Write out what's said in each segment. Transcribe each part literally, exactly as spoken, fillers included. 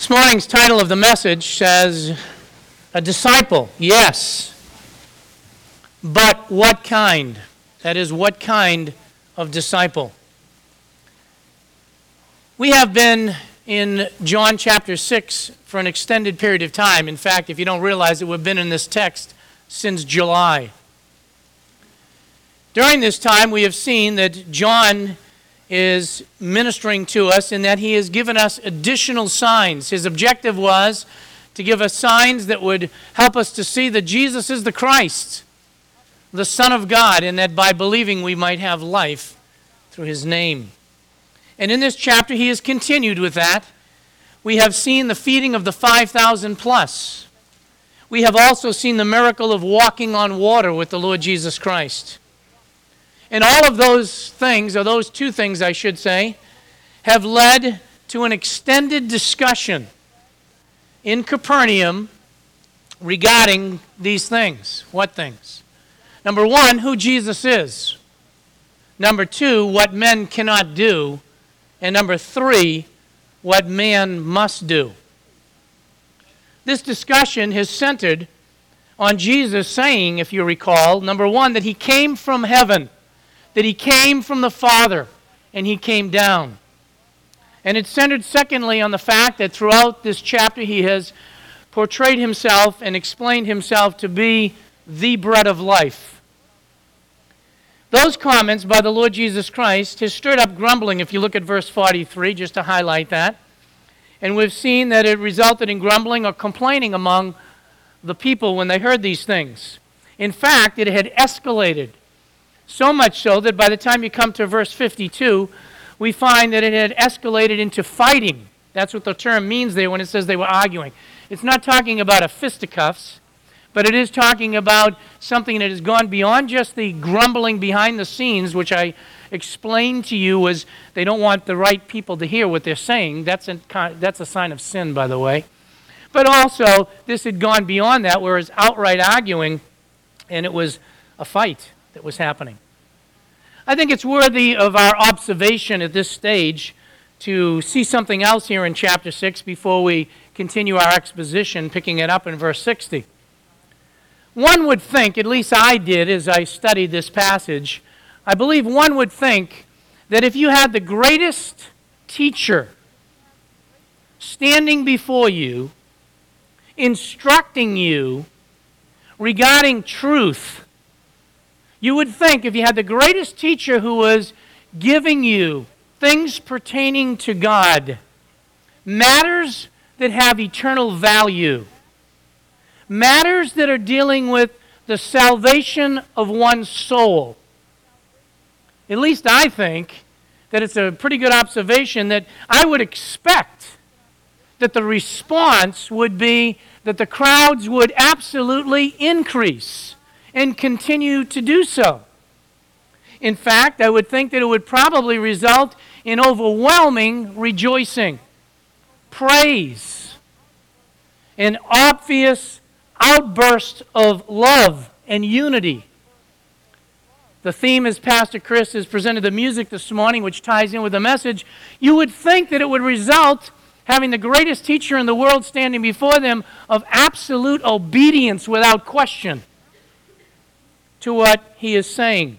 This morning's title of the message says, A Disciple, yes, but what kind? That is, what kind of disciple? We have been in John chapter six for an extended period of time. In fact, if you don't realize it, we've been in this text since July. During this time, we have seen that John is ministering to us in that he has given us additional signs. His objective was to give us signs that would help us to see that Jesus is the Christ, the Son of God, and that by believing we might have life through his name. And in this chapter, he has continued with that. We have seen the feeding of the five thousand plus. We have also seen the miracle of walking on water with the Lord Jesus Christ. And all of those things, or those two things I should say, have led to an extended discussion in Capernaum regarding these things. What things? Number one, who Jesus is. Number two, what men cannot do. And number three, what man must do. This discussion has centered on Jesus saying, if you recall, number one, that he came from heaven, that he came from the Father, and he came down. And it's centered, secondly, on the fact that throughout this chapter he has portrayed himself and explained himself to be the bread of life. Those comments by the Lord Jesus Christ has stirred up grumbling, if you look at verse forty-three, just to highlight that. And we've seen that it resulted in grumbling or complaining among the people when they heard these things. In fact, it had escalated. So much so that by the time you come to verse fifty-two, we find that it had escalated into fighting. That's what the term means there when it says they were arguing. It's not talking about a fisticuffs, but it is talking about something that has gone beyond just the grumbling behind the scenes, which I explained to you was they don't want the right people to hear what they're saying. That's a, that's a sign of sin, by the way. But also, this had gone beyond that, whereas outright arguing, and it was a fight that was happening. I think it's worthy of our observation at this stage to see something else here in chapter six before we continue our exposition, picking it up in verse sixty. One would think, at least I did as I studied this passage, I believe one would think that if you had the greatest teacher standing before you, instructing you regarding truth, you would think if you had the greatest teacher who was giving you things pertaining to God, matters that have eternal value, matters that are dealing with the salvation of one's soul. At least I think that it's a pretty good observation that I would expect that the response would be that the crowds would absolutely increase and continue to do so. In fact, I would think that it would probably result in overwhelming rejoicing, praise, an obvious outburst of love and unity. The theme, as Pastor Chris has presented the music this morning, which ties in with the message, you would think that it would result, having the greatest teacher in the world standing before them, of absolute obedience without question to what he is saying.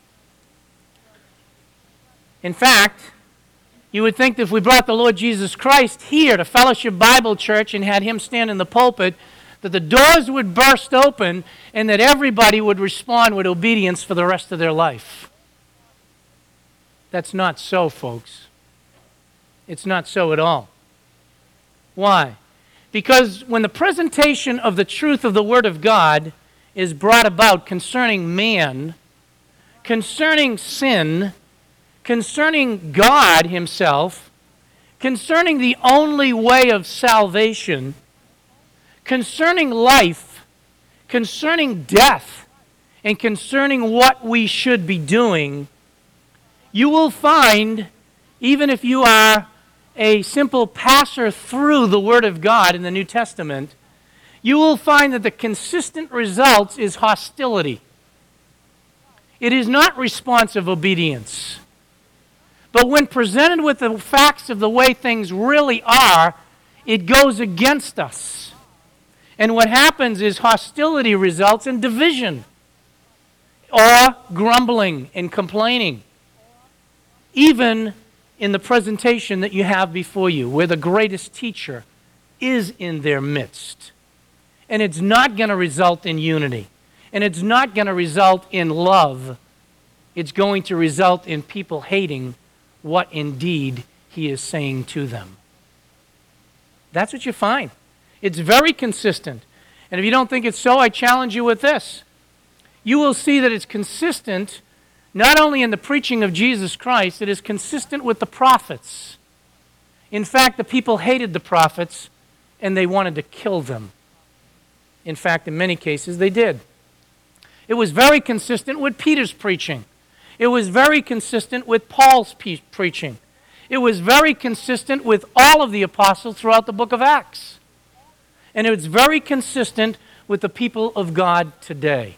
In fact, you would think that if we brought the Lord Jesus Christ here to Fellowship Bible Church and had him stand in the pulpit, that the doors would burst open and that everybody would respond with obedience for the rest of their life. That's not so, folks. It's not so at all. Why? Because when the presentation of the truth of the Word of God is brought about concerning man, concerning sin, concerning God himself, concerning the only way of salvation, concerning life, concerning death, and concerning what we should be doing, you will find, even if you are a simple passer through the Word of God in the New Testament, you will find that the consistent result is hostility. It is not responsive obedience. But when presented with the facts of the way things really are, it goes against us. And what happens is hostility results in division or grumbling and complaining, even in the presentation that you have before you, where the greatest teacher is in their midst. And it's not going to result in unity. And it's not going to result in love. It's going to result in people hating what indeed he is saying to them. That's what you find. It's very consistent. And if you don't think it's so, I challenge you with this. You will see that it's consistent not only in the preaching of Jesus Christ, it is consistent with the prophets. In fact, the people hated the prophets and they wanted to kill them. In fact, in many cases, they did. It was very consistent with Peter's preaching. It was very consistent with Paul's pe- preaching. It was very consistent with all of the apostles throughout the book of Acts. And it was very consistent with the people of God today.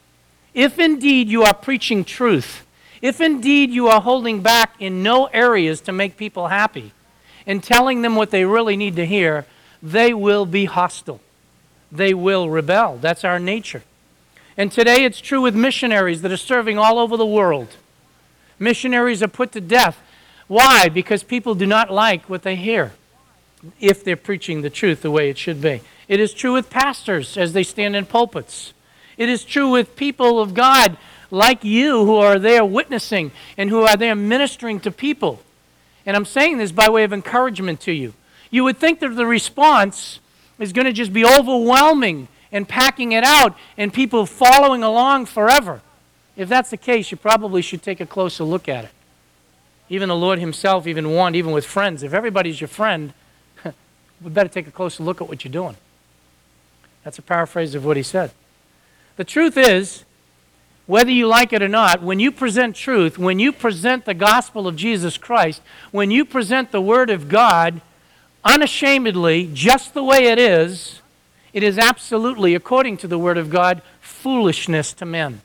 If indeed you are preaching truth, if indeed you are holding back in no areas to make people happy and telling them what they really need to hear, they will be hostile. They will rebel. That's our nature. And today it's true with missionaries that are serving all over the world. Missionaries are put to death. Why? Because people do not like what they hear if they're preaching the truth the way it should be. It is true with pastors as they stand in pulpits. It is true with people of God like you who are there witnessing and who are there ministering to people. And I'm saying this by way of encouragement to you. You would think that the response is going to just be overwhelming and packing it out and people following along forever. If that's the case, you probably should take a closer look at it. Even the Lord himself even warned, even with friends, if everybody's your friend, we better take a closer look at what you're doing. That's a paraphrase of what he said. The truth is, whether you like it or not, when you present truth, when you present the gospel of Jesus Christ, when you present the Word of God unashamedly, just the way it is, it is absolutely, according to the Word of God, foolishness to men.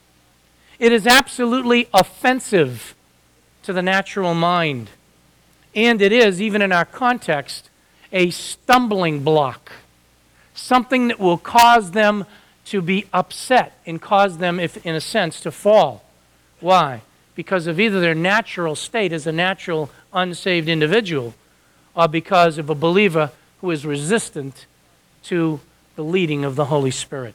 It is absolutely offensive to the natural mind. And it is, even in our context, a stumbling block, something that will cause them to be upset and cause them, if in a sense, to fall. Why? Because of either their natural state as a natural unsaved individual or because of a believer who is resistant to the leading of the Holy Spirit.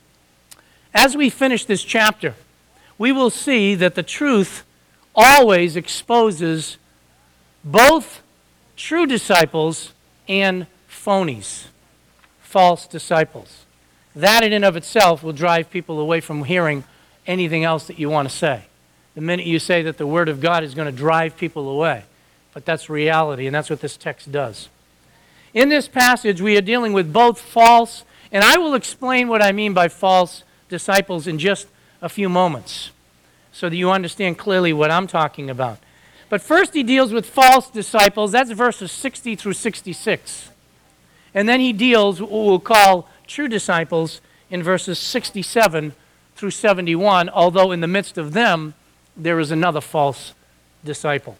As we finish this chapter, we will see that the truth always exposes both true disciples and phonies, false disciples. That in and of itself will drive people away from hearing anything else that you want to say. The minute you say that the Word of God is going to drive people away. But that's reality, and that's what this text does. In this passage, we are dealing with both false, and I will explain what I mean by false disciples in just a few moments, so that you understand clearly what I'm talking about. But first he deals with false disciples. That's verses sixty through sixty-six. And then he deals with what we'll call true disciples in verses sixty-seven through seventy-one, although in the midst of them, there is another false disciple.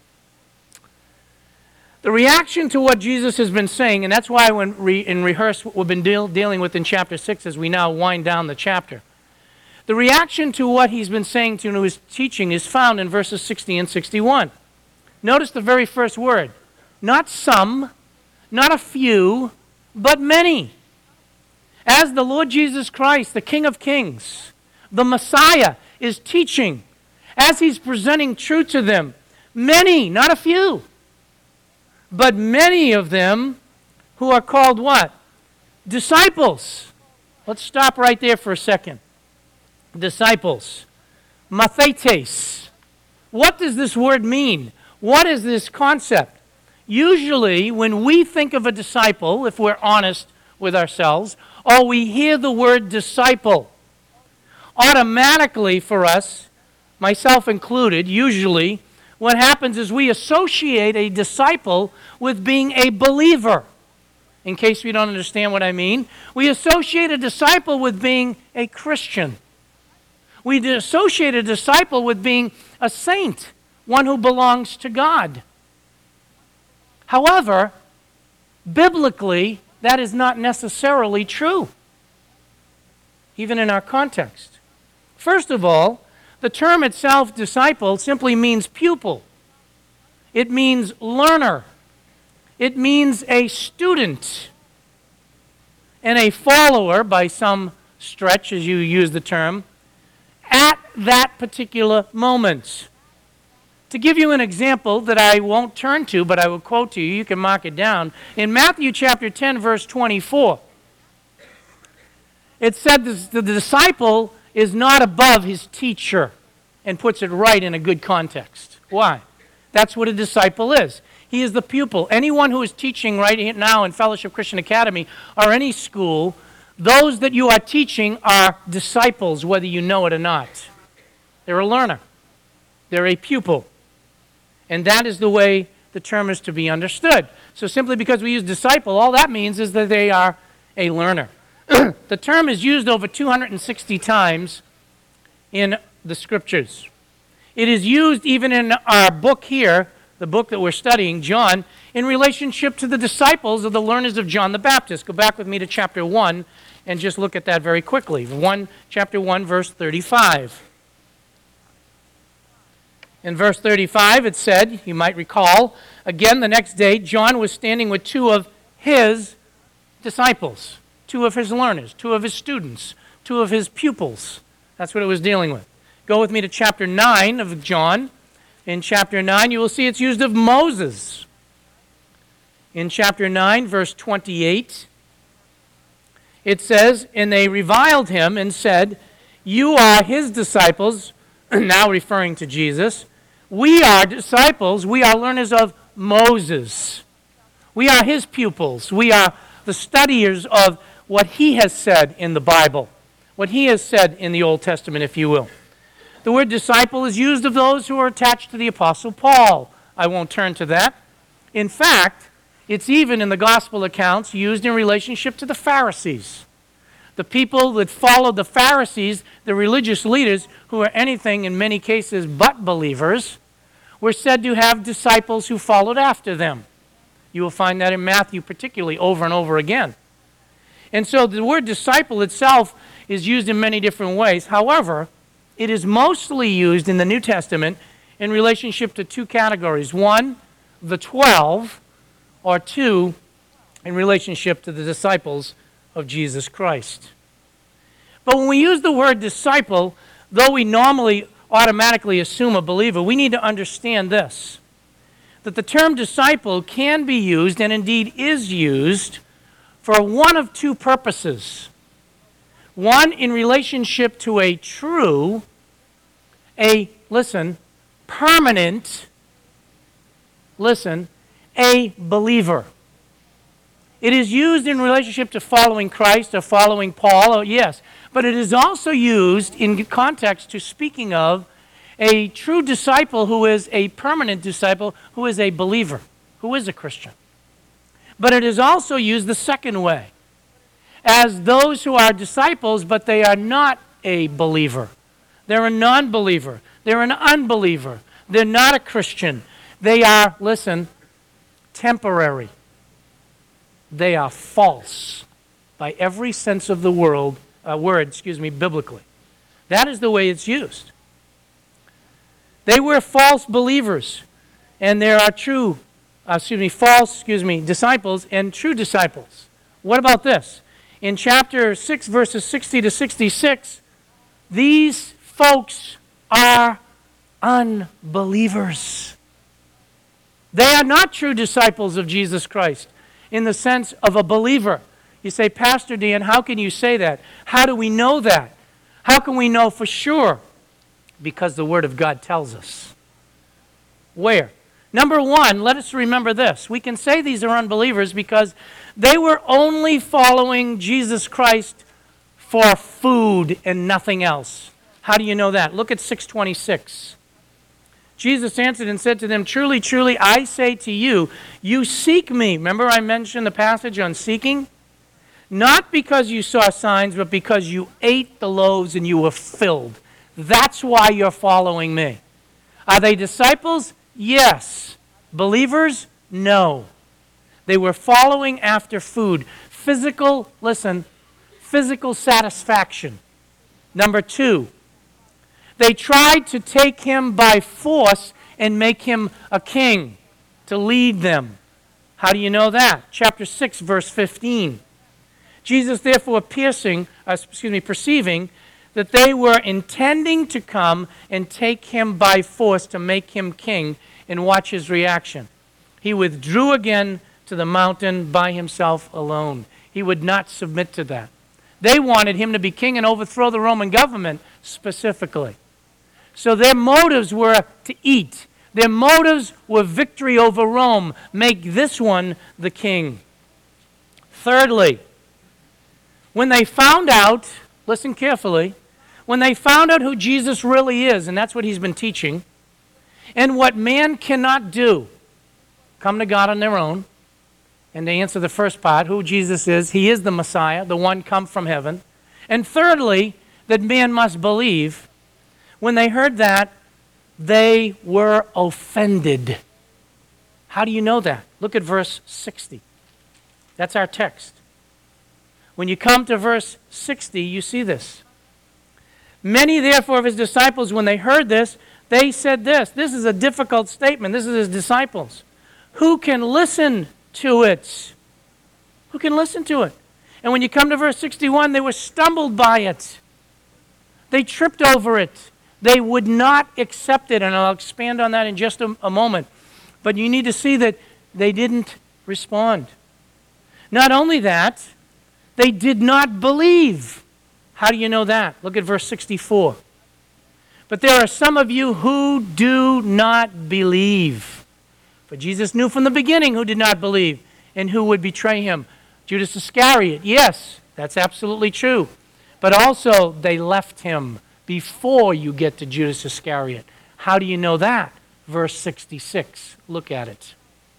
The reaction to what Jesus has been saying, and that's why when re, in rehearse what we've been deal, dealing with in chapter six as we now wind down the chapter, the reaction to what he's been saying to his teaching is found in verses sixty and sixty-one. Notice the very first word. Not some, not a few, but many. As the Lord Jesus Christ, the King of Kings, the Messiah, is teaching, as he's presenting truth to them, many, not a few, but many of them who are called what? Disciples. Let's stop right there for a second. Disciples. Mathetes. What does this word mean? What is this concept? Usually, when we think of a disciple, if we're honest with ourselves, or we hear the word disciple, automatically for us, myself included, usually, what happens is we associate a disciple with being a believer. In case we don't understand what I mean, we associate a disciple with being a Christian. We associate a disciple with being a saint, one who belongs to God. However, Biblically, that is not necessarily true, even in our context. First of all, the term itself, disciple, simply means pupil. It means learner. It means a student. And a follower, by some stretch, as you use the term, at that particular moment. To give you an example that I won't turn to, but I will quote to you, you can mark it down. In Matthew chapter ten, verse twenty-four, it said this, the disciple is not above his teacher, and puts it right in a good context. Why? That's what a disciple is. He is the pupil. Anyone who is teaching right now in Fellowship Christian Academy or any school, those that you are teaching are disciples, whether you know it or not. They're a learner. They're a pupil. And that is the way the term is to be understood. So simply because we use disciple, all that means is that they are a learner. The term is used over two hundred sixty times in the Scriptures. It is used even in our book here, the book that we're studying, John, in relationship to the disciples of the learners of John the Baptist. Go back with me to chapter one and just look at that very quickly. one, chapter one, verse thirty-five. In verse thirty-five, it said, you might recall, again the next day, John was standing with two of his disciples, two of his learners, two of his students, two of his pupils. That's what it was dealing with. Go with me to chapter nine of John. In chapter nine, you will see it's used of Moses. In chapter nine, verse twenty-eight, it says, and they reviled him and said, you are his disciples, now referring to Jesus. We are disciples, we are learners of Moses. We are his pupils. We are the studiers of what he has said in the Bible, what he has said in the Old Testament, if you will. The word disciple is used of those who are attached to the Apostle Paul. I won't turn to that. In fact, it's even in the gospel accounts used in relationship to the Pharisees. The people that followed the Pharisees, the religious leaders, who are anything in many cases but believers, were said to have disciples who followed after them. You will find that in Matthew particularly over and over again. And so the word disciple itself is used in many different ways. However, it is mostly used in the New Testament in relationship to two categories. One, the twelve, or two, in relationship to the disciples of Jesus Christ. But when we use the word disciple, though we normally automatically assume a believer, we need to understand this, that the term disciple can be used, and indeed is used, for one of two purposes. One, in relationship to a true, a, listen, permanent, listen, a believer. It is used in relationship to following Christ or following Paul, or yes, but it is also used in context to speaking of a true disciple who is a permanent disciple, who is a believer, who is a Christian. But it is also used the second way, as those who are disciples, but they are not a believer. They're a non-believer. They're an unbeliever. They're not a Christian. They are, listen, temporary. They are false by every sense of the world, uh, word, excuse me, biblically. That is the way it's used. They were false believers, and there are true, uh, excuse me, false, excuse me, disciples and true disciples. What about this? In chapter six, verses sixty to sixty-six, these folks are unbelievers. They are not true disciples of Jesus Christ in the sense of a believer. You say, Pastor Dan, how can you say that? How do we know that? How can we know for sure? Because the Word of God tells us. Where? Number one, let us remember this. We can say these are unbelievers because they were only following Jesus Christ for food and nothing else. How do you know that? Look at six twenty-six. Jesus answered and said to them, truly, truly, I say to you, you seek me. Remember I mentioned the passage on seeking? Not because you saw signs, but because you ate the loaves and you were filled. That's why you're following me. Are they disciples? Yes. Believers? No. They were following after food. Physical, listen, physical satisfaction. Number two, they tried to take him by force and make him a king to lead them. How do you know that? Chapter six, verse fifteen. Jesus, therefore, piercing, uh, excuse me, perceiving that they were intending to come and take him by force to make him king, and watch his reaction. He withdrew again to the mountain by himself alone. He would not submit to that. They wanted him to be king and overthrow the Roman government specifically. So their motives were to eat. Their motives were victory over Rome. Make this one the king. Thirdly, when they found out, listen carefully, when they found out who Jesus really is, and that's what he's been teaching, and what man cannot do, come to God on their own, and they answer the first part, who Jesus is. He is the Messiah, the one come from heaven. And thirdly, that man must believe. When they heard that, they were offended. How do you know that? Look at verse sixty. That's our text. When you come to verse sixty, you see this. Many, therefore, of his disciples, when they heard this, they said this. This is a difficult statement. This is his disciples. Who can listen to it? Who can listen to it? And when you come to verse sixty-one, they were stumbled by it. They tripped over it. They would not accept it, and I'll expand on that in just a, a moment. But you need to see that they didn't respond. Not only that, they did not believe. How do you know that? Look at verse sixty-four. But there are some of you who do not believe. For Jesus knew from the beginning who did not believe and who would betray him. Judas Iscariot, yes, that's absolutely true. But also they left him before you get to Judas Iscariot. How do you know that? Verse sixty-six. Look at it.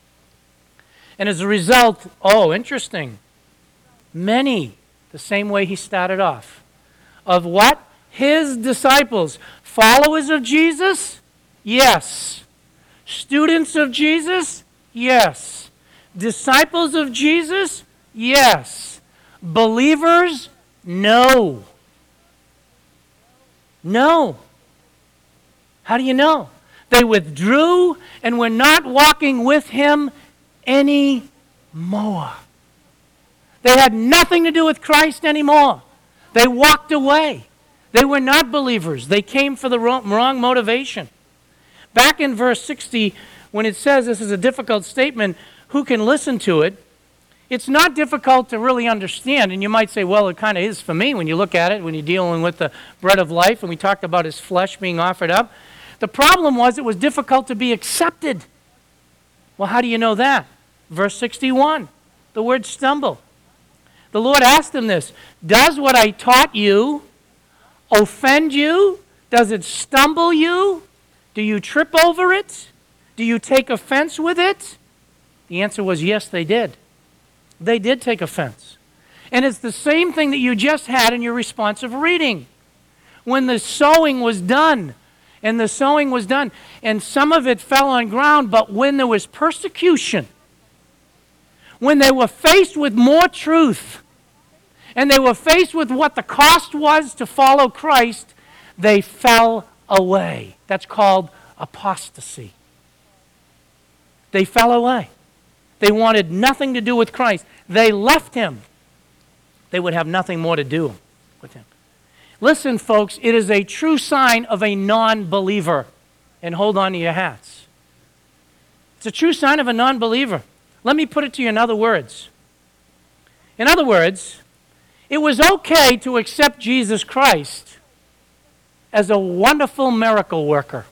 And as a result, oh, interesting. Many, the same way he started off, of what? His disciples. Followers of Jesus? Yes. Students of Jesus? Yes. Disciples of Jesus? Yes. Believers? No. No. How do you know? They withdrew and were not walking with him anymore. They had nothing to do with Christ anymore. They walked away. They were not believers. They came for the wrong, wrong motivation. Back in verse sixty, when it says this is a difficult statement, who can listen to it? It's not difficult to really understand, and you might say, well, it kind of is for me when you look at it, when you're dealing with the bread of life, and we talked about his flesh being offered up. The problem was it was difficult to be accepted. Well, how do you know that? Verse sixty-one, the word stumble. The Lord asked him this, does what I taught you offend you? Does it stumble you? Do you trip over it? Do you take offense with it? The answer was yes, they did. They did take offense. And it's the same thing that you just had in your responsive reading. When the sowing was done, and the sowing was done, and some of it fell on ground, but when there was persecution, when they were faced with more truth, and they were faced with what the cost was to follow Christ, they fell away. That's called apostasy. They fell away. They wanted nothing to do with Christ. They left him. They would have nothing more to do with him. Listen, folks, it is a true sign of a non-believer. And hold on to your hats. It's a true sign of a non-believer. Let me put it to you in other words. In other words, it was okay to accept Jesus Christ as a wonderful miracle worker.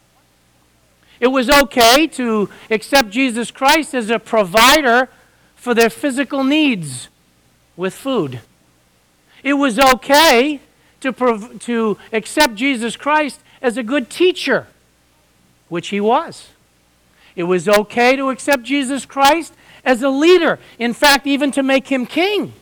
It was okay to accept Jesus Christ as a provider for their physical needs with food. It was okay to, prov- to accept Jesus Christ as a good teacher, which he was. It was okay to accept Jesus Christ as a leader, in fact, even to make him king.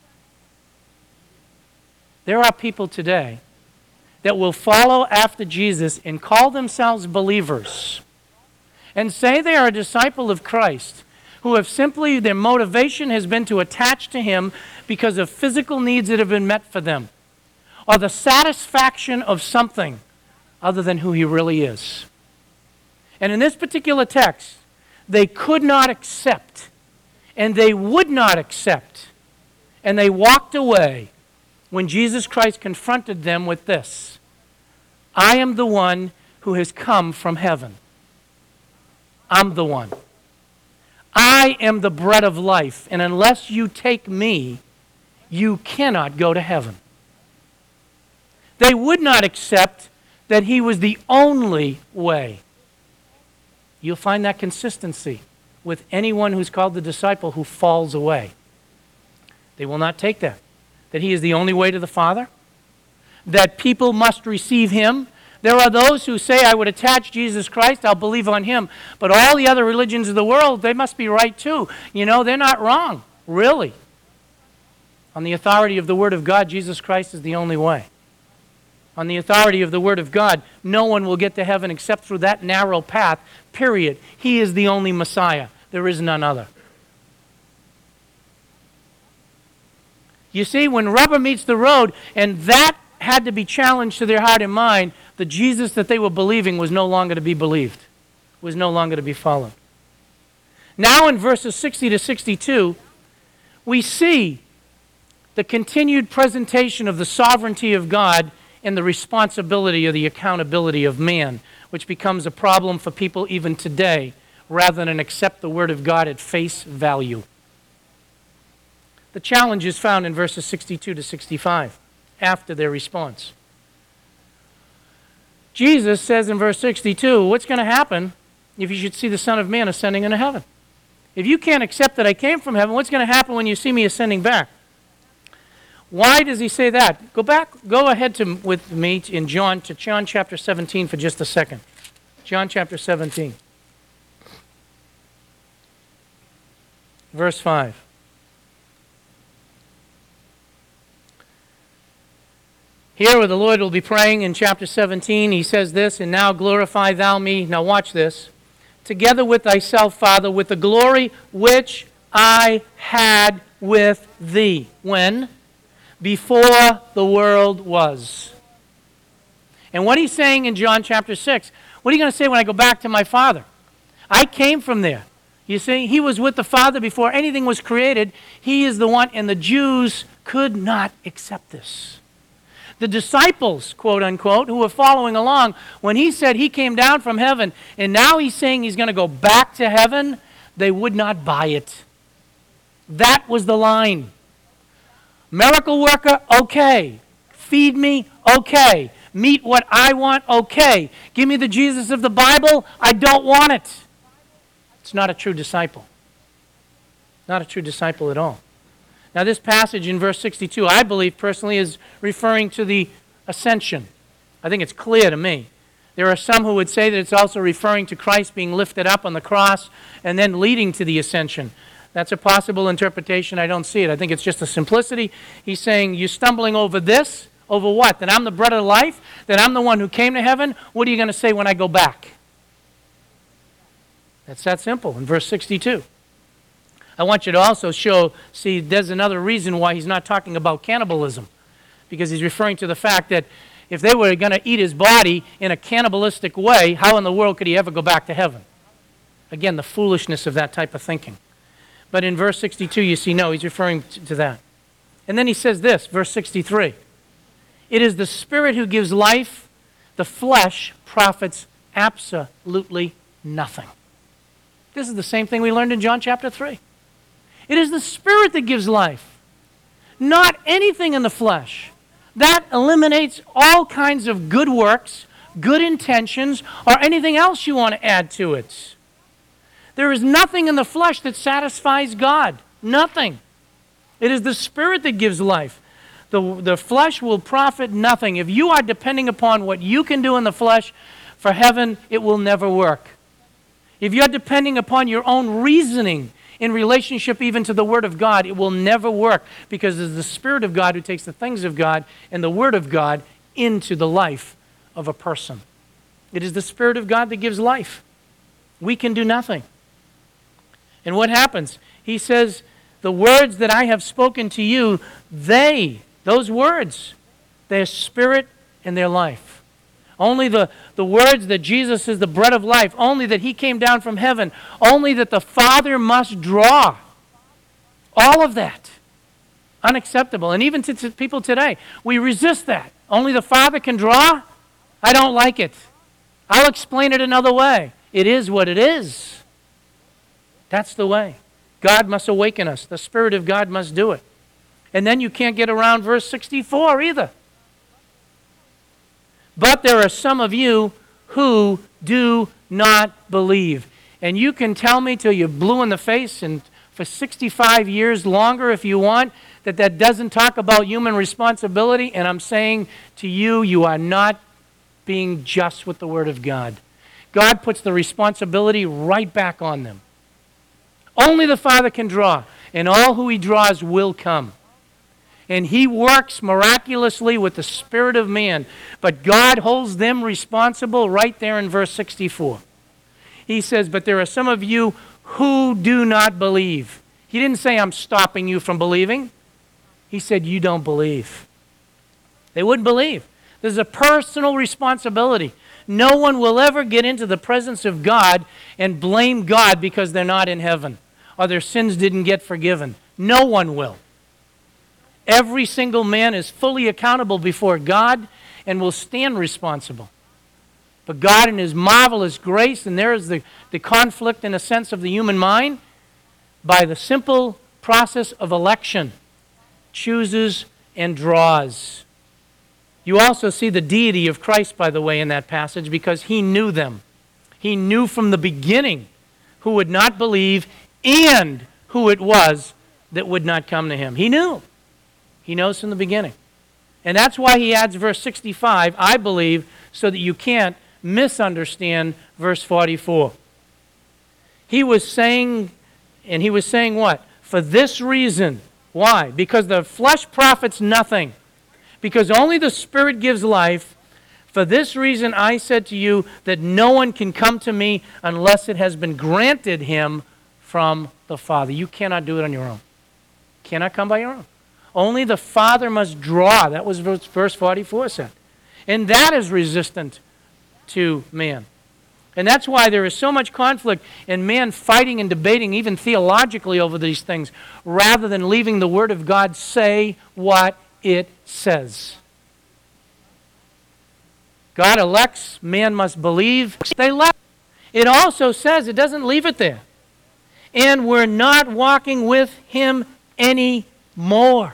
There are people today that will follow after Jesus and call themselves believers and say they are a disciple of Christ, who who have simply, their motivation has been to attach to him because of physical needs that have been met for them, or the satisfaction of something other than who he really is. And in this particular text, they could not accept, and they would not accept, and they walked away when Jesus Christ confronted them with this: I am the one who has come from heaven. I'm the one. I am the bread of life, and unless you take me, you cannot go to heaven. They would not accept that he was the only way. You'll find that consistency with anyone who's called the disciple who falls away. They will not take that. That he is the only way to the Father. That people must receive him. There are those who say, I would attach Jesus Christ, I'll believe on him. But all the other religions of the world, they must be right too. You know, they're not wrong, really. On the authority of the Word of God, Jesus Christ is the only way. On the authority of the Word of God, no one will get to heaven except through that narrow path, period. He is the only Messiah. There is none other. You see, when rubber meets the road, and that had to be challenged to their heart and mind, the Jesus that they were believing was no longer to be believed, was no longer to be followed. Now in verses sixty to sixty-two, we see the continued presentation of the sovereignty of God and the responsibility or the accountability of man, which becomes a problem for people even today, rather than accept the Word of God at face value. The challenge is found in verses sixty-two to sixty-five, after their response. Jesus says in verse sixty-two, what's going to happen if you should see the Son of Man ascending into heaven? If you can't accept that I came from heaven, what's going to happen when you see me ascending back? Why does he say that? Go back, go ahead to, with me in John, to John chapter seventeen for just a second. John chapter seventeen. Verse five. Here where the Lord will be praying in chapter seventeen, he says this, and now glorify thou me, now watch this, together with thyself, Father, with the glory which I had with thee. When? Before the world was. And what he's saying in John chapter six, what are you going to say when I go back to my Father? I came from there. You see, he was with the Father before anything was created. He is the one, and the Jews could not accept this. The disciples, quote unquote, who were following along, when he said he came down from heaven, and now he's saying he's going to go back to heaven, they would not buy it. That was the line. Miracle worker, okay. Feed me, okay. Meet what I want, okay. Give me the Jesus of the Bible, I don't want it. It's not a true disciple. Not a true disciple at all. Now this passage in verse sixty-two, I believe personally, is referring to the ascension. I think it's clear to me. There are some who would say that it's also referring to Christ being lifted up on the cross and then leading to the ascension. That's a possible interpretation. I don't see it. I think it's just a simplicity. He's saying, you're stumbling over this? Over what? That I'm the bread of life? That I'm the one who came to heaven? What are you going to say when I go back? That's that simple in verse sixty-two. I want you to also show, see, there's another reason why he's not talking about cannibalism. Because he's referring to the fact that if they were going to eat his body in a cannibalistic way, how in the world could he ever go back to heaven? Again, the foolishness of that type of thinking. But in verse sixty-two, you see, no, he's referring to that. And then he says this, verse sixty-three. It is the Spirit who gives life, the flesh profits absolutely nothing. This is the same thing we learned in John chapter three. It is the Spirit that gives life, not anything in the flesh. That eliminates all kinds of good works, good intentions, or anything else you want to add to it. There is nothing in the flesh that satisfies God. Nothing. It is the Spirit that gives life. The, the flesh will profit nothing. If you are depending upon what you can do in the flesh for heaven, it will never work. If you're depending upon your own reasoning in relationship even to the Word of God, it will never work, because it's the Spirit of God who takes the things of God and the Word of God into the life of a person. It is the Spirit of God that gives life. We can do nothing. And what happens? He says, the words that I have spoken to you, they, those words, their spirit and their life. Only the, the words that Jesus is the bread of life, only that he came down from heaven, only that the Father must draw. All of that. Unacceptable. And even to, to people today, we resist that. Only the Father can draw? I don't like it. I'll explain it another way. It is what it is. That's the way. God must awaken us. The Spirit of God must do it. And then you can't get around verse sixty-four either. But there are some of you who do not believe. And you can tell me till you're blue in the face and for sixty-five years longer if you want that that doesn't talk about human responsibility. And I'm saying to you, you are not being just with the Word of God. God puts the responsibility right back on them. Only the Father can draw, and all who he draws will come. And he works miraculously with the spirit of man, but God holds them responsible right there in verse sixty-four. He says, but there are some of you who do not believe. He didn't say, I'm stopping you from believing. He said, you don't believe. They wouldn't believe. There's a personal responsibility. No one will ever get into the presence of God and blame God because they're not in heaven or their sins didn't get forgiven. No one will. Every single man is fully accountable before God and will stand responsible. But God in his marvelous grace, and there is the, the conflict in a sense of the human mind, by the simple process of election, chooses and draws. You also see the deity of Christ, by the way, in that passage because he knew them. He knew from the beginning who would not believe and who it was that would not come to him. He knew. He knows from the beginning. And that's why he adds verse sixty-five, I believe, so that you can't misunderstand verse forty-four. He was saying, and he was saying what? For this reason. Why? Because the flesh profits nothing. Because only the Spirit gives life. For this reason I said to you that no one can come to me unless it has been granted him from the Father. You cannot do it on your own. Cannot come by your own. Only the Father must draw. That was what verse forty-four said. And that is resistant to man. And that's why there is so much conflict and man fighting and debating even theologically over these things rather than leaving the Word of God say what it says. God elects, man must believe. They left. It also says, it doesn't leave it there. And we're not walking with him anymore.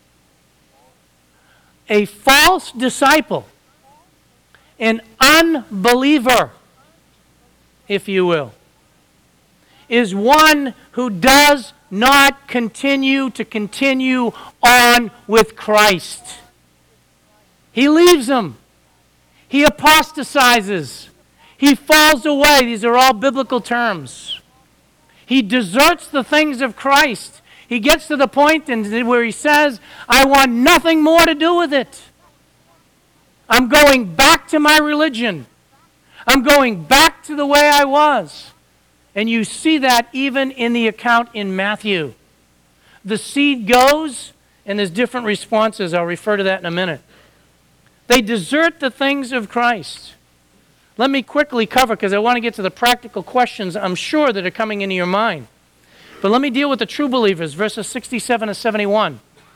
A false disciple, an unbeliever, if you will, is one who does not continue to continue on with Christ. He leaves him. He apostatizes. He falls away. These are all biblical terms. He deserts the things of Christ. He gets to the point where he says, I want nothing more to do with it. I'm going back to my religion. I'm going back to the way I was. And you see that even in the account in Matthew. The seed goes, and there's different responses. I'll refer to that in a minute. They desert the things of Christ. Let me quickly cover, because I want to get to the practical questions I'm sure that are coming into your mind. But let me deal with the true believers, verses sixty-seven to seventy-one.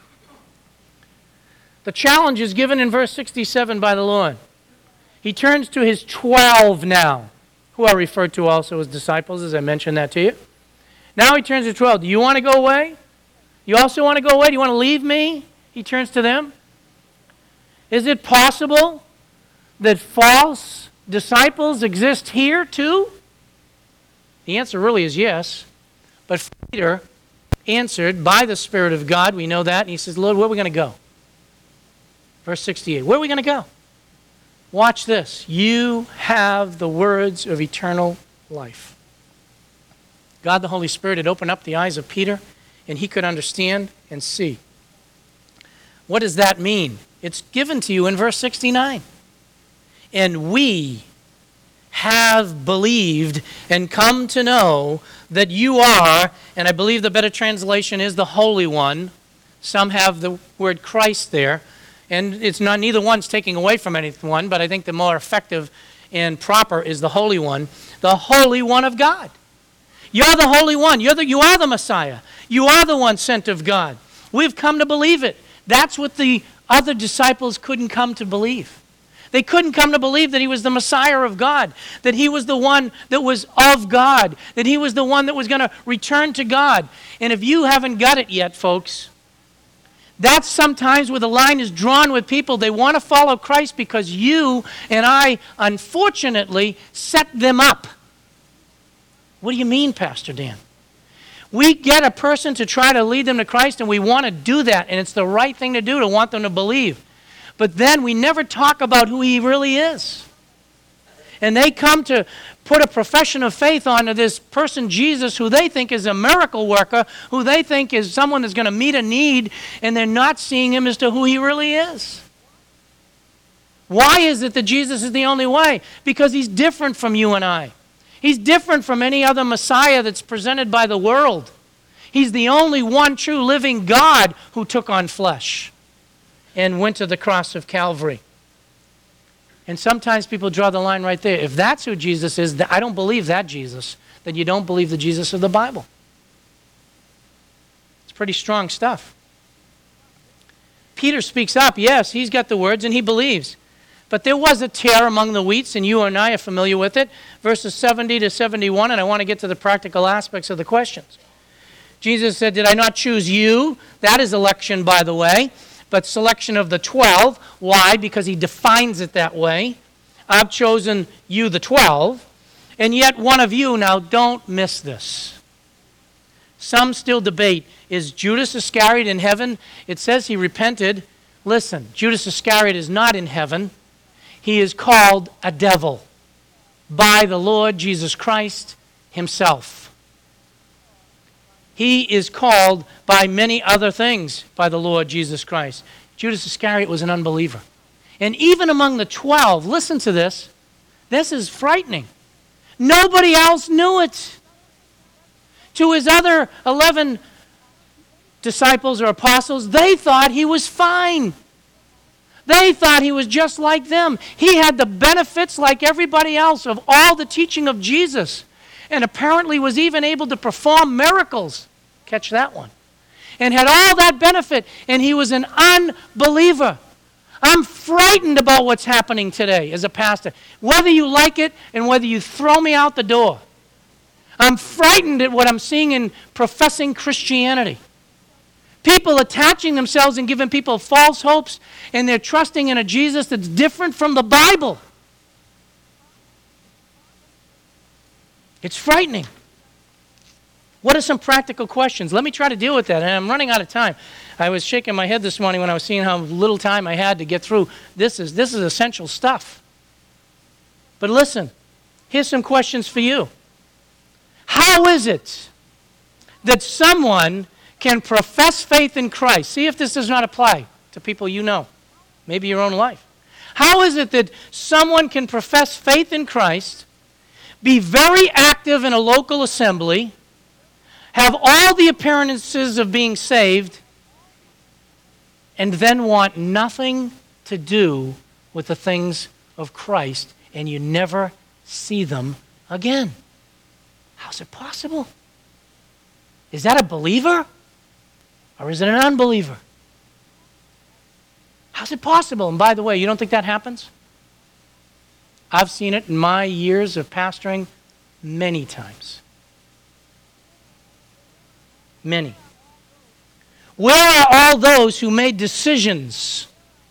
The challenge is given in verse sixty-seven by the Lord. He turns to his twelve now, who are referred to also as disciples, as I mentioned that to you. Now he turns to twelve. Do you want to go away? You also want to go away? Do you want to leave me? He turns to them. Is it possible that false disciples exist here too? The answer really is yes. But Peter answered by the Spirit of God, we know that, and he says, Lord, where are we going to go? Verse sixty-eight, where are we going to go? Watch this. You have the words of eternal life. God the Holy Spirit had opened up the eyes of Peter, and he could understand and see. What does that mean? It's given to you in verse sixty-nine. And we have believed and come to know that you are, and I believe the better translation is the Holy One. Some have the word Christ there, and it's not, neither one's taking away from anyone, but I think the more effective and proper is the Holy One, the Holy One of God. You're the Holy One. You're the, you are the Messiah. You are the one sent of God. We've come to believe it. That's what the other disciples couldn't come to believe. They couldn't come to believe that he was the Messiah of God, that he was the one that was of God, that he was the one that was going to return to God. And if you haven't got it yet, folks, that's sometimes where the line is drawn with people. They want to follow Christ because you and I, unfortunately, set them up. What do you mean, Pastor Dan? We get a person to try to lead them to Christ, and we want to do that, and it's the right thing to do to want them to believe. But then we never talk about who he really is. And they come to put a profession of faith onto this person, Jesus, who they think is a miracle worker, who they think is someone that's going to meet a need, and they're not seeing him as to who he really is. Why is it that Jesus is the only way? Because he's different from you and I. He's different from any other Messiah that's presented by the world. He's the only one true living God who took on flesh and went to the cross of Calvary. And sometimes people draw the line right there. If that's who Jesus is, I don't believe that Jesus, then you don't believe the Jesus of the Bible. It's pretty strong stuff. Peter speaks up. Yes, he's got the words and he believes. But there was a tear among the wheats, and you and I are familiar with it. Verses seventy to seventy-one, and I want to get to the practical aspects of the questions. Jesus said, did I not choose you? That is election, by the way. But selection of the twelve. Why? Because he defines it that way. I've chosen you, the twelve. And yet one of you, now don't miss this. Some still debate, is Judas Iscariot in heaven? It says he repented. Listen, Judas Iscariot is not in heaven. He is called a devil by the Lord Jesus Christ himself. He is called by many other things by the Lord Jesus Christ. Judas Iscariot was an unbeliever. And even among the twelve, listen to this. This is frightening. Nobody else knew it. To his other eleven disciples or apostles, they thought he was fine. They thought he was just like them. He had the benefits like everybody else of all the teaching of Jesus, and apparently was even able to perform miracles. Catch that one. And had all that benefit, and he was an unbeliever. I'm frightened about what's happening today as a pastor, whether you like it and whether you throw me out the door. I'm frightened at what I'm seeing in professing Christianity. People attaching themselves and giving people false hopes, and they're trusting in a Jesus that's different from the Bible. It's frightening. What are some practical questions? Let me try to deal with that, and I'm running out of time. I was shaking my head this morning when I was seeing how little time I had to get through. This is, this is essential stuff. But listen, here's some questions for you. How is it that someone can profess faith in Christ? See if this does not apply to people you know, maybe your own life. How is it that someone can profess faith in Christ, be very active in a local assembly, have all the appearances of being saved, and then want nothing to do with the things of Christ, and you never see them again? How's it possible? Is that a believer? Or is it an unbeliever? How's it possible? And by the way, you don't think that happens? I've seen it in my years of pastoring many times. Many. Where are all those who made decisions,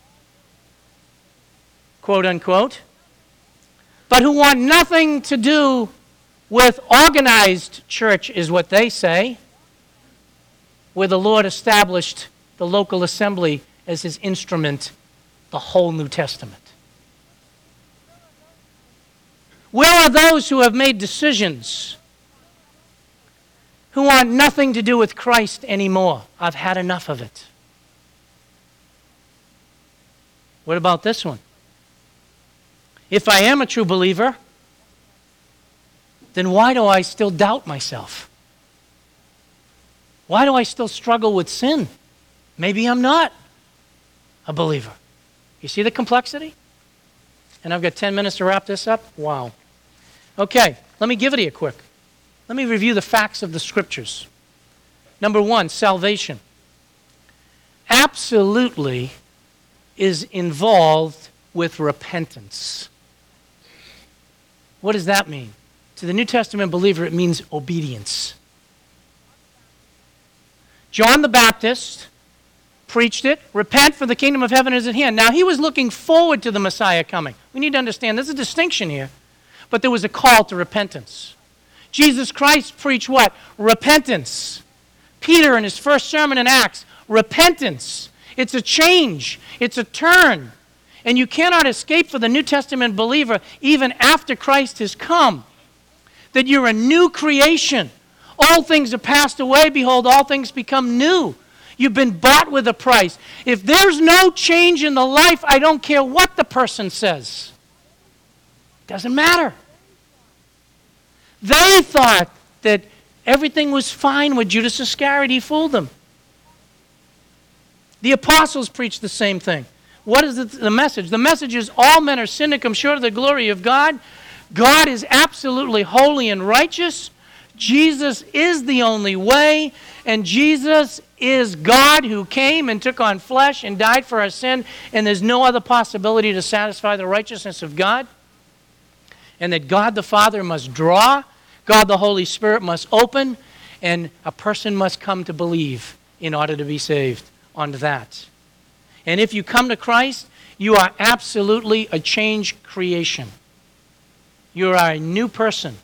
quote unquote, but who want nothing to do with organized church, is what they say, where the Lord established the local assembly as his instrument, the whole New Testament? Where are those who have made decisions, who want nothing to do with Christ anymore? I've had enough of it. What about this one? If I am a true believer, then why do I still doubt myself? Why do I still struggle with sin? Maybe I'm not a believer. You see the complexity? And I've got ten minutes to wrap this up. Wow. Okay, let me give it to you quick. Let me review the facts of the Scriptures. Number one, salvation. Absolutely is involved with repentance. What does that mean? To the New Testament believer, it means obedience. John the Baptist preached it. Repent, for the kingdom of heaven is at hand. Now, he was looking forward to the Messiah coming. We need to understand there's a distinction here, but there was a call to repentance. Jesus Christ preached what? Repentance. Peter, in his first sermon in Acts, repentance. It's a change. It's a turn. And you cannot escape for the New Testament believer, even after Christ has come, that you're a new creation. All things are passed away. Behold, all things become new. You've been bought with a price. If there's no change in the life, I don't care what the person says. Doesn't matter. They thought that everything was fine with Judas Iscariot. He fooled them. The apostles preached the same thing. What is the, the message? The message is all men are sinned and come short of the glory of God. God is absolutely holy and righteous. Jesus is the only way, and Jesus is God who came and took on flesh and died for our sin, and there's no other possibility to satisfy the righteousness of God. And that God the Father must draw, God the Holy Spirit must open, and a person must come to believe in order to be saved on that. And if you come to Christ, you are absolutely a changed creation. You are a new person.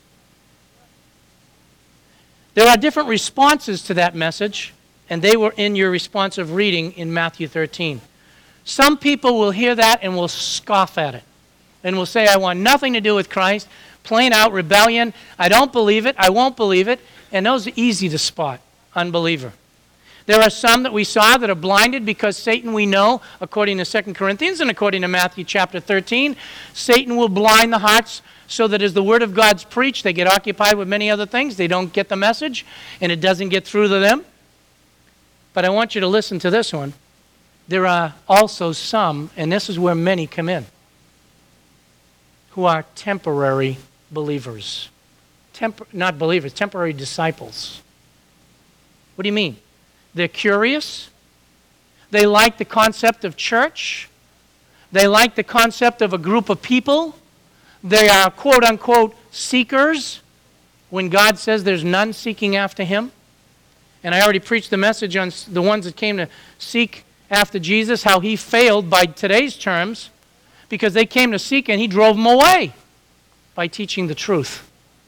There are different responses to that message, and they were in your responsive reading in Matthew thirteen. Some people will hear that and will scoff at it, and will say, I want nothing to do with Christ, plain out rebellion, I don't believe it, I won't believe it, and those are easy to spot, unbeliever. There are some that we saw that are blinded because Satan, we know, according to Second Corinthians and according to Matthew chapter thirteen, Satan will blind the hearts so that as the Word of God's preached, they get occupied with many other things. They don't get the message, and it doesn't get through to them. But I want you to listen to this one. There are also some, and this is where many come in, who are temporary believers. Tempor- not believers, temporary disciples. What do you mean? They're curious. They like the concept of church. They like the concept of a group of people. They are quote-unquote seekers when God says there's none seeking after him. And I already preached the message on the ones that came to seek after Jesus, how he failed by today's terms because they came to seek and he drove them away by teaching the truth.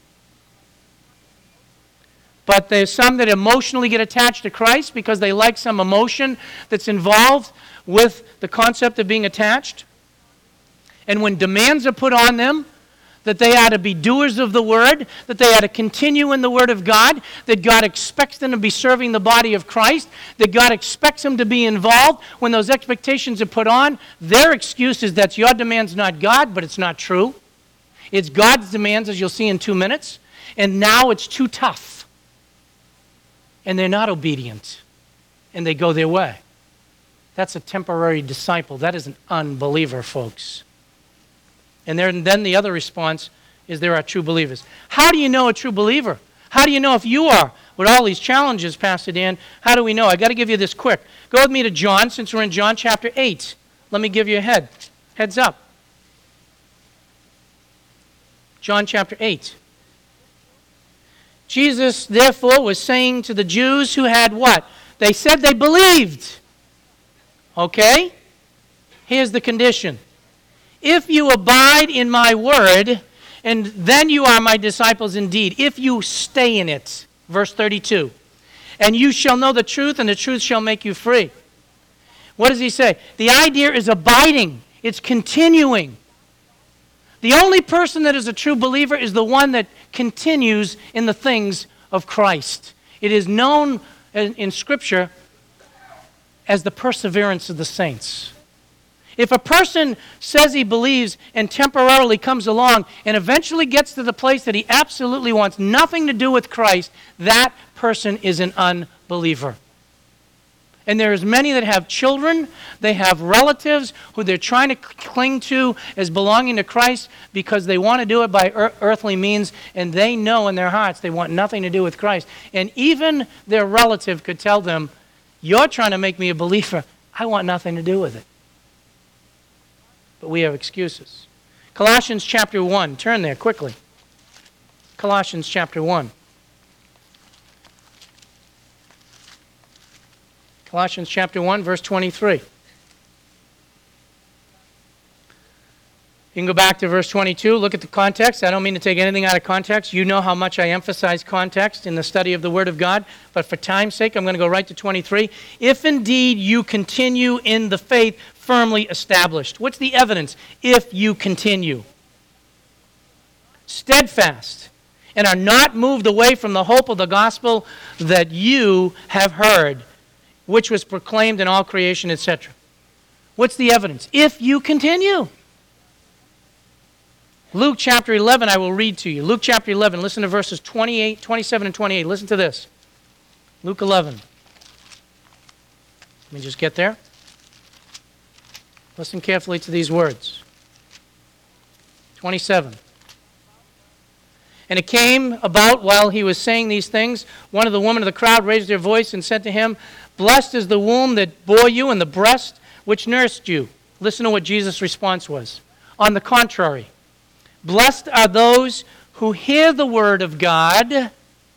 But there's some that emotionally get attached to Christ because they like some emotion that's involved with the concept of being attached. And when demands are put on them, that they are to be doers of the Word, that they are to continue in the Word of God, that God expects them to be serving the body of Christ, that God expects them to be involved, when those expectations are put on, their excuse is that your demand's not God, but it's not true. It's God's demands, as you'll see in two minutes, and now it's too tough. And they're not obedient, and they go their way. That's a temporary disciple. That is an unbeliever, folks. And there, then the other response is there are true believers. How do you know a true believer? How do you know if you are? With all these challenges, Pastor Dan, how do we know? I got to give you this quick. Go with me to John, since we're in John chapter eight. Let me give you a head. Heads up. John chapter eight. Jesus, therefore, was saying to the Jews who had what? They said they believed. Okay? Here's the condition. If you abide in my word, and then you are my disciples indeed, if you stay in it. Verse thirty-two. And you shall know the truth, and the truth shall make you free. What does he say? The idea is abiding. It's continuing. The only person that is a true believer is the one that continues in the things of Christ. It is known in, in Scripture as the perseverance of the saints. If a person says he believes and temporarily comes along and eventually gets to the place that he absolutely wants nothing to do with Christ, that person is an unbeliever. And there's many that have children, they have relatives who they're trying to cling to as belonging to Christ because they want to do it by ear- earthly means, and they know in their hearts they want nothing to do with Christ. And even their relative could tell them, you're trying to make me a believer. I want nothing to do with it. But we have excuses. Colossians chapter one, turn there quickly. Colossians chapter one. Colossians chapter one, verse twenty-three. You can go back to verse twenty-two, look at the context. I don't mean to take anything out of context. You know how much I emphasize context in the study of the Word of God, but for time's sake, I'm going to go right to twenty-three. If indeed you continue in the faith firmly established. What's the evidence? If you continue. Steadfast, and are not moved away from the hope of the gospel that you have heard, which was proclaimed in all creation, et cetera. What's the evidence? If you continue. Luke chapter eleven, I will read to you. Luke chapter eleven, listen to verses twenty-eight, twenty-seven and twenty-eight. Listen to this. Luke eleven. Let me just get there. Listen carefully to these words. twenty-seven. And it came about while he was saying these things, one of the women of the crowd raised their voice and said to him, Blessed is the womb that bore you and the breast which nursed you. Listen to what Jesus' response was. On the contrary, blessed are those who hear the word of God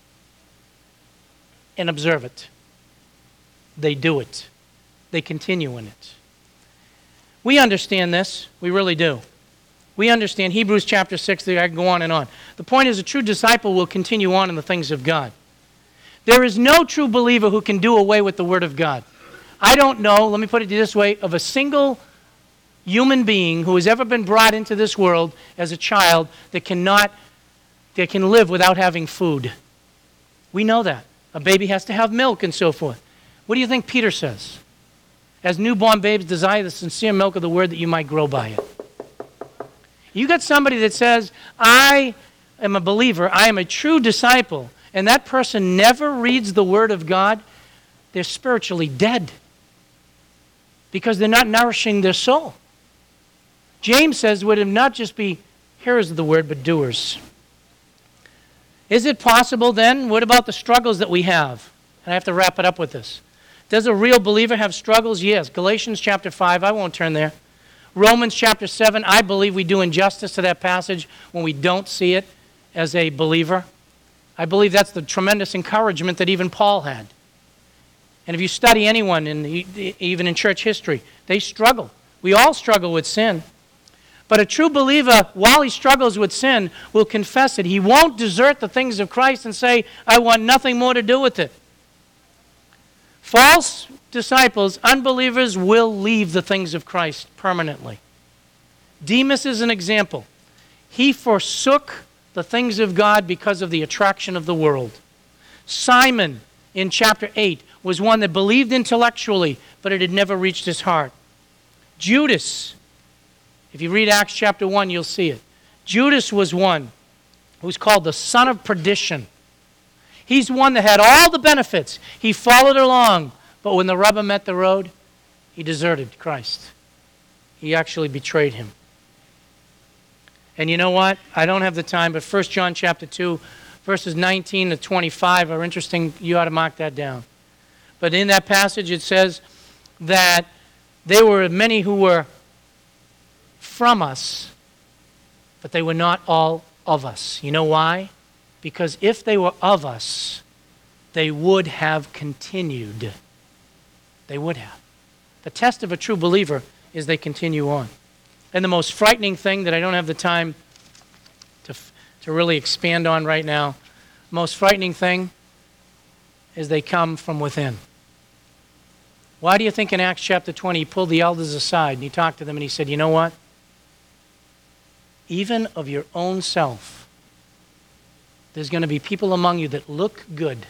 and observe it. They do it. They continue in it. We understand this. We really do. We understand Hebrews chapter six. I can go on and on. The point is, a true disciple will continue on in the things of God. There is no true believer who can do away with the Word of God. I don't know, let me put it this way, of a single human being who has ever been brought into this world as a child that cannot, that can live without having food. We know that. A baby has to have milk and so forth. What do you think Peter says? As newborn babes, desire the sincere milk of the Word that you might grow by it. You got somebody that says, I am a believer, I am a true disciple, and that person never reads the Word of God, they're spiritually dead because they're not nourishing their soul. James says, would it not just be hearers of the Word, but doers? Is it possible then? What about the struggles that we have? And I have to wrap it up with this. Does a real believer have struggles? Yes. Galatians chapter five, I won't turn there. Romans chapter seven, I believe we do injustice to that passage when we don't see it as a believer. I believe that's the tremendous encouragement that even Paul had. And if you study anyone, in the, even in church history, they struggle. We all struggle with sin. But a true believer, while he struggles with sin, will confess it. He won't desert the things of Christ and say, I want nothing more to do with it. False disciples, unbelievers, will leave the things of Christ permanently. Demas is an example. He forsook the things of God because of the attraction of the world. Simon, in chapter eight, was one that believed intellectually, but it had never reached his heart. Judas, if you read Acts chapter one, you'll see it. Judas was one who's called the son of perdition. He's one that had all the benefits. He followed along, but when the rubber met the road, he deserted Christ. He actually betrayed him. And you know what? I don't have the time, but First John chapter two, verses nineteen to twenty-five are interesting. You ought to mark that down. But in that passage it says that there were many who were from us, but they were not all of us. You know why? Because if they were of us, they would have continued. They would have. The test of a true believer is they continue on. And the most frightening thing that I don't have the time to, to really expand on right now, most frightening thing is they come from within. Why do you think in Acts chapter twenty he pulled the elders aside and he talked to them and he said, you know what? Even of your own self, there's going to be people among you that look good.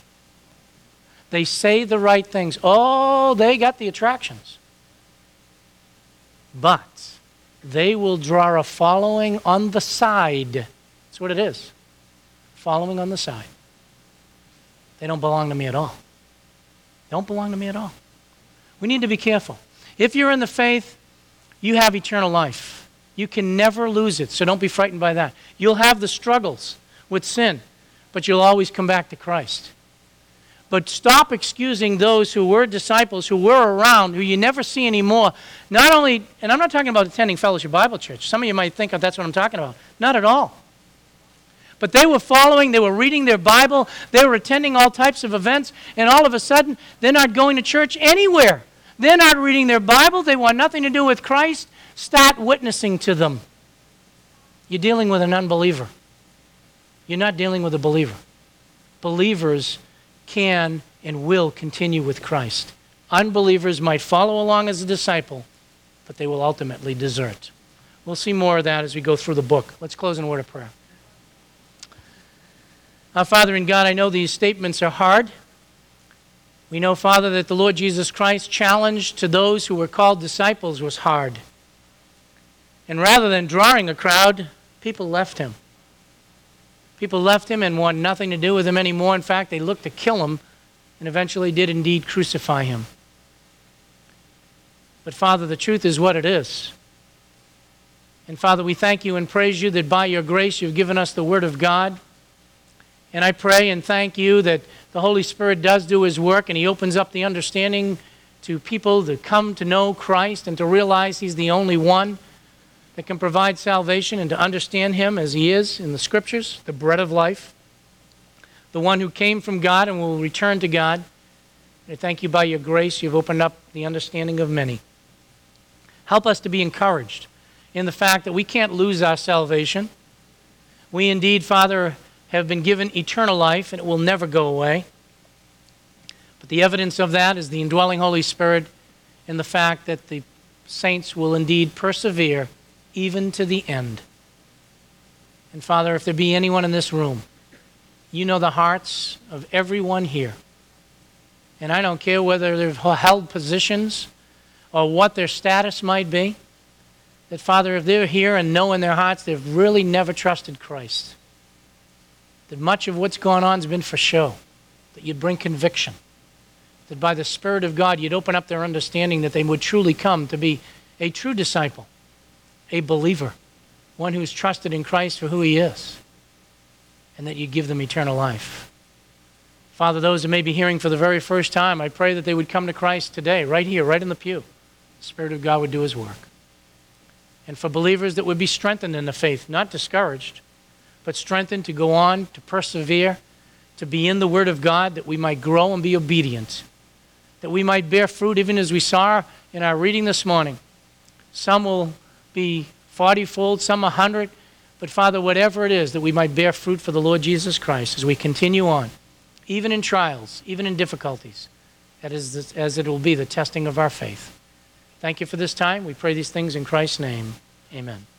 They say the right things. Oh, they got the attractions. but they will draw a following on the side. That's what it is. Following on the side. They don't belong to me at all. They don't belong to me at all. We need to be careful. If you're in the faith, you have eternal life. You can never lose it, so don't be frightened by that. You'll have the struggles with sin, but you'll always come back to Christ. But stop excusing those who were disciples, who were around, who you never see anymore. Not only, and I'm not talking about attending Fellowship Bible Church. Some of you might think that's what I'm talking about. Not at all. But they were following, they were reading their Bible, they were attending all types of events, and all of a sudden, they're not going to church anywhere. They're not reading their Bible. They want nothing to do with Christ. Start witnessing to them. You're dealing with an unbeliever. You're not dealing with a believer. Believers can and will continue with Christ. Unbelievers might follow along as a disciple, but they will ultimately desert. We'll see more of that as we go through the book. Let's close in a word of prayer. Our Father in God, I know these statements are hard. We know, Father, that the Lord Jesus Christ's challenge to those who were called disciples was hard. And rather than drawing a crowd, people left him. People left him and wanted nothing to do with him anymore. In fact, they looked to kill him and eventually did indeed crucify him. But Father, the truth is what it is. And Father, we thank you and praise you that by your grace you've given us the Word of God. And I pray and thank you that the Holy Spirit does do his work and he opens up the understanding to people to come to know Christ and to realize he's the only one that can provide salvation and to understand him as he is in the Scriptures, the bread of life, the one who came from God and will return to God. I thank you by your grace you've opened up the understanding of many. Help us to be encouraged in the fact that we can't lose our salvation. We indeed, Father, have been given eternal life and it will never go away. But the evidence of that is the indwelling Holy Spirit and the fact that the saints will indeed persevere even to the end. And Father, if there be anyone in this room, you know the hearts of everyone here. And I don't care whether they've held positions or what their status might be, that Father, if they're here and know in their hearts they've really never trusted Christ, that much of what's gone on has been for show, that you'd bring conviction, that by the Spirit of God you'd open up their understanding that they would truly come to be a true disciple, a believer, one who's trusted in Christ for who he is, and that you give them eternal life. Father, those who may be hearing for the very first time, I pray that they would come to Christ today, right here, right in the pew. The Spirit of God would do his work. And for believers that would be strengthened in the faith, not discouraged, but strengthened to go on, to persevere, to be in the Word of God, that we might grow and be obedient, that we might bear fruit, even as we saw in our reading this morning. Some will be forty-fold, some a hundred, but Father, whatever it is, that we might bear fruit for the Lord Jesus Christ as we continue on, even in trials, even in difficulties, that is, as it will be the testing of our faith. Thank you for this time. We pray these things in Christ's name. Amen.